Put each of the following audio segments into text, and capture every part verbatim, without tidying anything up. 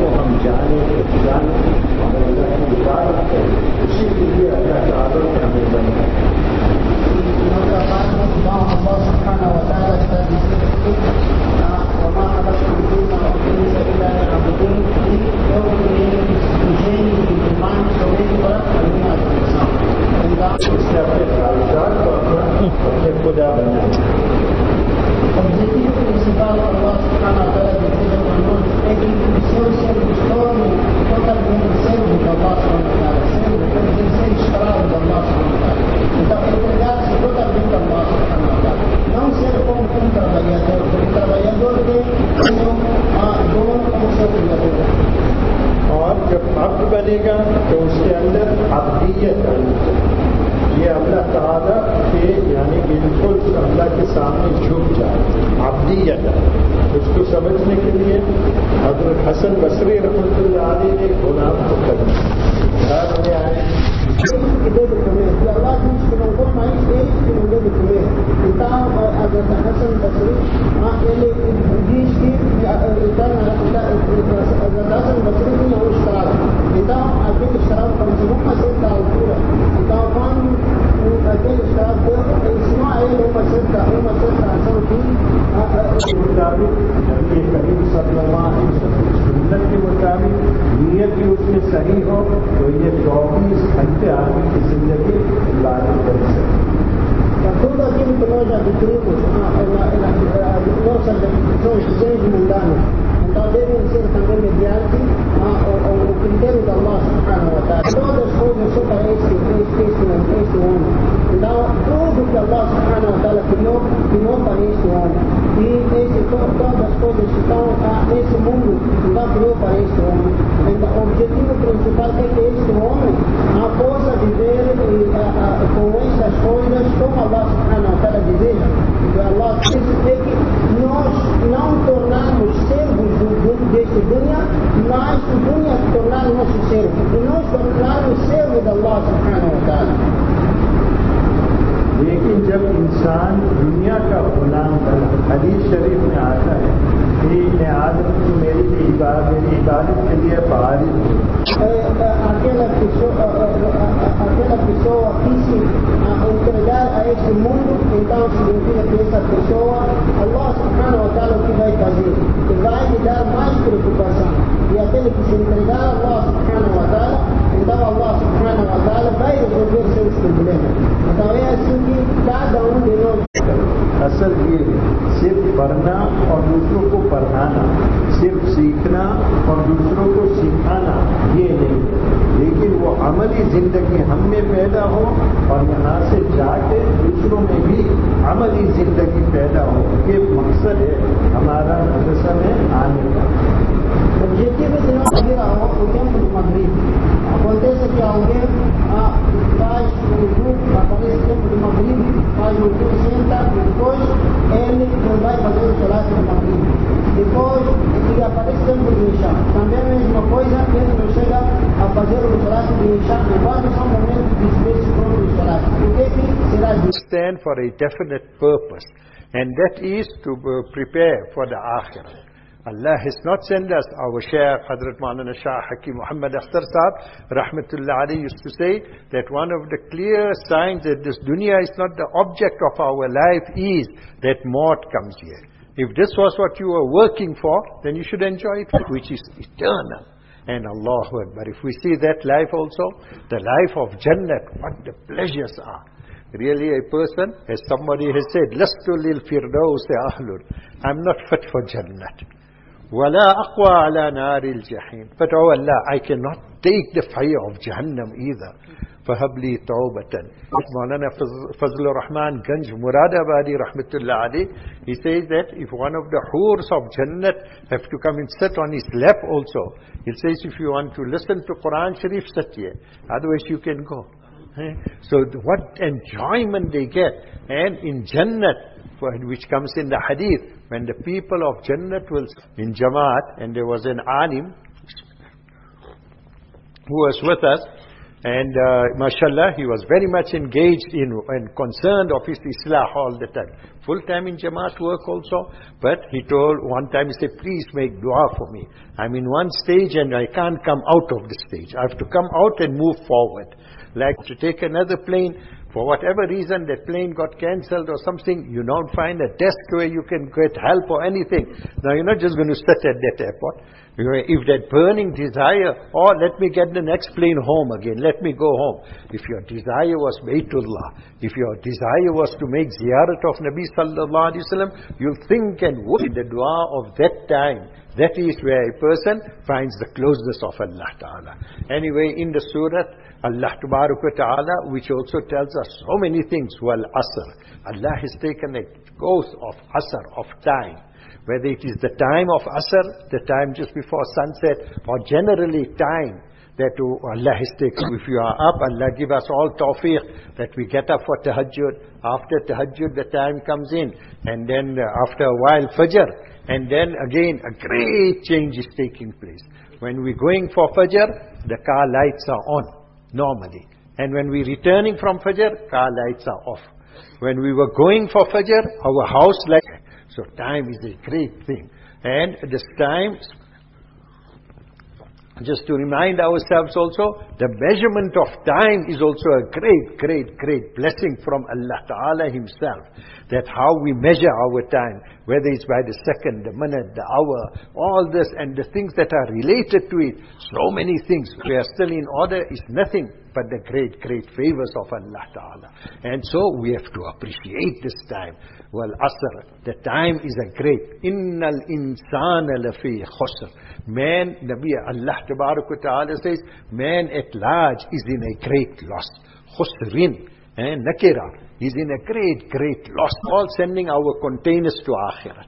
हम जाने जाने और अल्लाह की इबादत करें, उसी के लिए अल्लाह ताला ने हमें बनाया। Allah Subhanahu wa Ta'ala está diciendo que وما خلقت الجن والإنس إلا ليعبدون e eu criei os gênios e os humanos somente para a minha adoração. Então, इससे अपने खालिदार को अपने खुदा बनाए। o objetivo principal que Allah Subhanahu wa Ta'ala deseja para nós é que os seus servos tornem totalmente servos de Allah Subhanahu wa Ta'ala, servos, quer dizer, ser escravos de Allah Subhanahu wa Ta'ala. Então, entregar-se totalmente a Allah Subhanahu wa Ta'ala. Não ser como um trabalhador, porque o trabalhador tem o seu dono como seu criador. और जब अब्द बनेगा तो उसके अंदर अब्दियत आनी चाहिए। ये अल्लाह ताला के यानी बिल्कुल अल्लाह के सामने झुक जाए, अब्दियत। उसको समझने के लिए हज़रत हसन बसरी रहमतुल्लाह अलैह ने गुलाम को करना आए que deve comer. E Allah diz que não coma isso, eles que não devem comer. Então, a Hassan Basri, ele diz que a Hassan Basri tinha um escravo. Então, aquele escravo, quando chegou a uma certa altura, então, quando aquele escravo ensinou a ele uma certa, uma certa ação que के मुताबिक नबी करीम सल्लल्लाहु अलैहि वसल्लम की सुन्नत के मुताबिक नियत भी उसमें सही हो तो ये चौबीस घंटे आदमी की जिंदगी इबादत कर सकते। tudo aquilo que nós adquirimos, nossas adquisições, bens mundanos, então devem ser também mediante o critério de Allah Subhanahu wa Ta'ala. Todas as coisas são para este, este, este, este homem. Então, tudo que Allah Subhanahu wa Ta'ala criou, criou para este homem. E esse, todas as coisas que estão nesse mundo, então criou para este homem. Então, o objetivo principal é que este homem possa viver com estas coisas como Allah Subhanahu wa Ta'ala deseja. Então, Allah diz que nós não tornamos servos deste dunya, mas o dunya tornar nosso servo. E nós tornarmos servos de Allah Subhanahu wa Ta'ala. लेकिन जब इंसान दुनिया का गुलाम बना, हदीस शरीफ में आता है कि मैं आदम को मेरी इबादत मेरी इबादत के लिए बारिश aquela pessoa, aquela pessoa quis entregar a este mundo, então significa que essa pessoa, Allah Subhanahu wa Ta'ala, o que vai fazer? Que vai lhe dar mais preocupação. E aquele que se entregar a Allah Subhanahu wa Ta'ala, então Allah Subhanahu wa Ta'ala vai resolver seus problemas. Então é assim que cada um de nós. असल ये सिर्फ पढ़ना और दूसरों को पढ़ाना, सिर्फ सीखना और दूसरों को सिखाना ये नहीं, लेकिन वो अमली जिंदगी हम में पैदा हो और यहाँ से जाके दूसरों में भी अमली जिंदगी पैदा हो, ये मकसद है हमारा मदरसा में आने का। O objetivo de nós vir ao tempo do Maghrib. Acontece que alguém ah, faz o grupo, aparece o tempo do Maghrib, faz o grupo, senta, e depois ele não vai fazer o salat do Maghrib. Depois ele aparece o tempo do Isha. Também a mesma coisa, ele não chega a fazer o salat do Isha, enquanto são momentos de despejo próprio do salat. O que que será disso? Stand for a definite purpose, and that is to prepare for the Akhirah. Allah has not sent us. Our Shaykh Hazrat Maulana Shah Hakim Muhammad Akhtar Sahab Rahmatullah Alayhi used to say that one of the clear signs that this dunya is not the object of our life is that maut comes here. If this was what you were working for, then you should enjoy it, which is eternal. And Allahu Akbar, if we see that life also, the life of Jannat, what the pleasures are. Really a person, as somebody has said, Lastu lil firdaus ahlun, I'm not fit for Jannat. وَلَا أَقْوَى عَلَى نَارِ الْجَحِيمِ. But oh Allah, I cannot take the fire of Jahannam either. فَهَبْ لِي تَوْبَةً. Maulana Fazlur Rahman Ganj Muradabadi Rahmatullah Ali, he says that if one of the hurs of Jannat have to come and sit on his lap also, he says if you want to listen to Quran Sharif, sit here. Otherwise you can go. So what enjoyment they get. And in Jannat, which comes in the hadith, when the people of Jannat will in Jamaat, and there was an alim who was with us, And uh, mashallah, he was very much engaged in and concerned of his Islah all the time. Full time in Jamaat work also. But he told one time, he said, please make dua for me. I'm in one stage and I can't come out of the stage. I have to come out and move forward. Like to take another plane, for whatever reason that plane got cancelled or something, you don't find a desk where you can get help or anything. Now you're not just going to sit at that airport. If that burning desire, oh, let me get the next plane home again, let me go home. If your desire was Baytullah, if your desire was to make ziyarat of Nabi sallallahu alaihi wasallam, you'll think and work in the dua of that time. That is where a person finds the closeness of Allah Ta'ala. Anyway, in the surah, Allah Ta'ala, which also tells us so many things, wal asr. Allah has taken a oath of asr, of time. Whether it is the time of asr, the time just before sunset, or generally time that Allah has taken. If you are up, Allah give us all tawfiq that we get up for tahajjud. After tahajjud, the time comes in. And then uh, after a while, fajr. And then again, a great change is taking place. When we're going for fajr, the car lights are on, normally. And when we're returning from fajr, car lights are off. When we were going for fajr, our house lights. So time is a great thing. And this time, just to remind ourselves also, the measurement of time is also a great, great, great blessing from Allah Ta'ala Himself. That how we measure our time, whether it's by the second, the minute, the hour, all this and the things that are related to it, so many things. We are still in order, is nothing but the great, great favors of Allah Ta'ala. And so we have to appreciate this time. Well, asr, the time is a great. Innal insana lafi khusr. Man, Nabi Allah Ta'ala says, man at large is in a great loss. Khusrin, and nakira, is in a great, great loss. All sending our containers to Akhirat.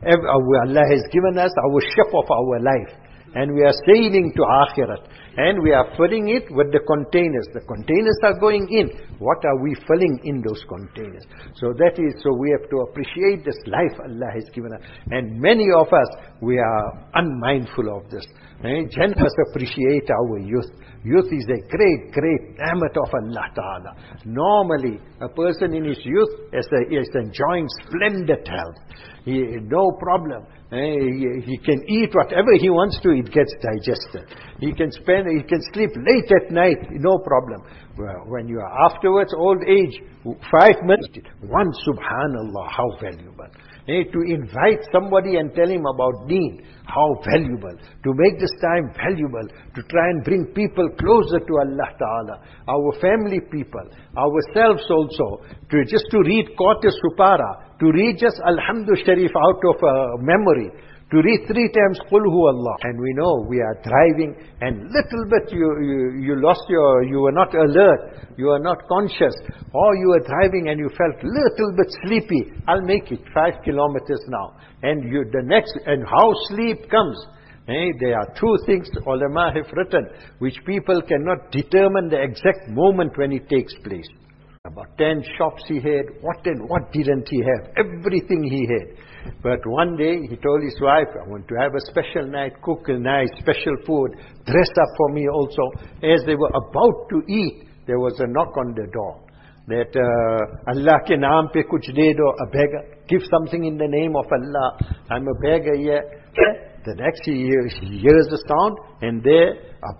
Allah has given us our ship of our life. And we are sailing to Akhirat. And we are filling it with the containers. The containers are going in. What are we filling in those containers? So that is, so we have to appreciate this life Allah has given us. And many of us, we are unmindful of this. And Jan must appreciate our youth. Youth is a great, great ni'mat of Allah Ta'ala. Normally, a person in his youth is, a, is enjoying splendid health. He, no problem. He, he can eat whatever he wants to, it gets digested. He can spend, he can sleep late at night, no problem. Well, when you are afterwards, old age, five minutes, one subhanallah, how valuable. Eh, to invite somebody and tell him about deen, how valuable. To make this time valuable, to try and bring people closer to Allah Ta'ala, our family people, ourselves also, to just to read Qat Supara, to read just Alhamdulillah Sharif out of uh, memory, to read three times Qul Hu Allah. And we know we are driving and little bit you, you, you lost your, you were not alert, you were not conscious, or you were driving and you felt little bit sleepy. I'll make it five kilometers now. And you, the next, and how sleep comes. Eh, there are two things ulama have written, which people cannot determine the exact moment when it takes place. About ten shops he had, what and what didn't he have? Everything he had. But one day he told his wife, I want to have a special night, cook a nice special food, dress up for me also. As they were about to eat, there was a knock on the door. That uh, Allah ke naam pe kuch de do, a beggar. Give something in the name of Allah. I'm a beggar here. The next he hears, he hears the sound, and there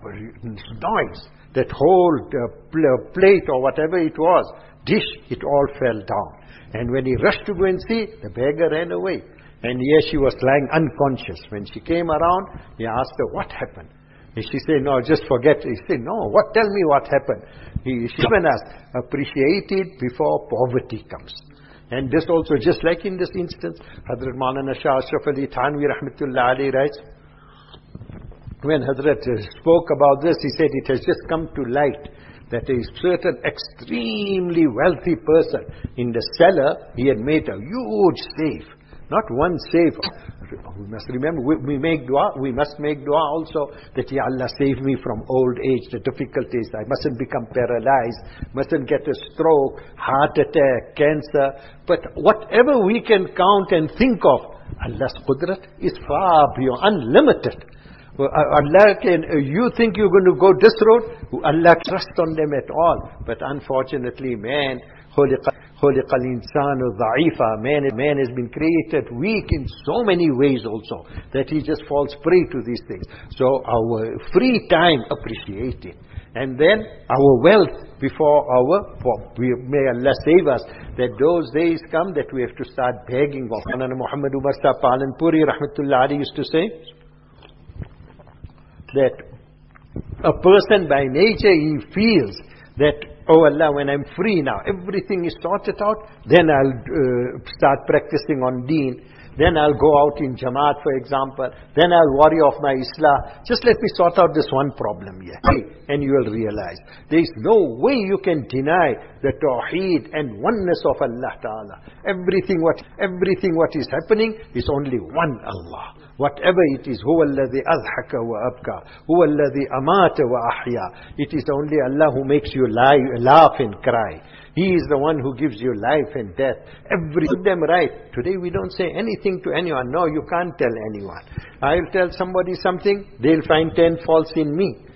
a noise. That whole uh, plate or whatever it was, dish, it all fell down. And when he rushed to go and see, the beggar ran away. And here she was lying unconscious. When she came around, he asked her, what happened? And she said, no, just forget. He said, no, what? Tell me what happened. He, she given us, appreciate it before poverty comes. And this also, just like in this instance, Hazrat Maulana Shah Ashraf Ali Thanvi Rahmatullah Ali writes, when Hazrat spoke about this, he said it has just come to light that a certain extremely wealthy person, in the cellar, he had made a huge safe. Not one safe. We must remember, we, we make dua, we must make dua also that, Ya Allah, save me from old age, the difficulties. I mustn't become paralyzed, mustn't get a stroke, heart attack, cancer. But whatever we can count and think of, Allah's qudrat is far beyond, unlimited. Well, Allah can, uh, you think you're going to go this road? Allah trust on them at all. But unfortunately, man, خُلِقَ الْإِنسَانُ ضَعِيفًا, man, man has been created weak in so many ways also, that he just falls prey to these things. So our free time, appreciate it. And then our wealth before our, for, we, may Allah save us, that those days come that we have to start begging. Muhammad Umar Sahib Palanpuri Rahmatullah Ali used to say that a person by nature, he feels that, oh Allah, when I'm free now, everything is sorted out, then I'll uh, start practicing on deen. Then I'll go out in Jamaat, for example. Then I'll worry of my Islah. Just let me sort out this one problem here. And you will realize there is no way you can deny the Tawheed and oneness of Allah Ta'ala. Everything what, everything what is happening is only one Allah. Whatever it is, هُوَ الَّذِي أَضْحَكَ وَأَبْكَى هُوَ الَّذِي أَمَاتَ وَأَحْيَا. It is only Allah who makes you lie, laugh and cry. He is the one who gives you life and death. Every put them right. Today we don't say anything to anyone. No, you can't tell anyone. I'll tell somebody something, they'll find ten faults in me.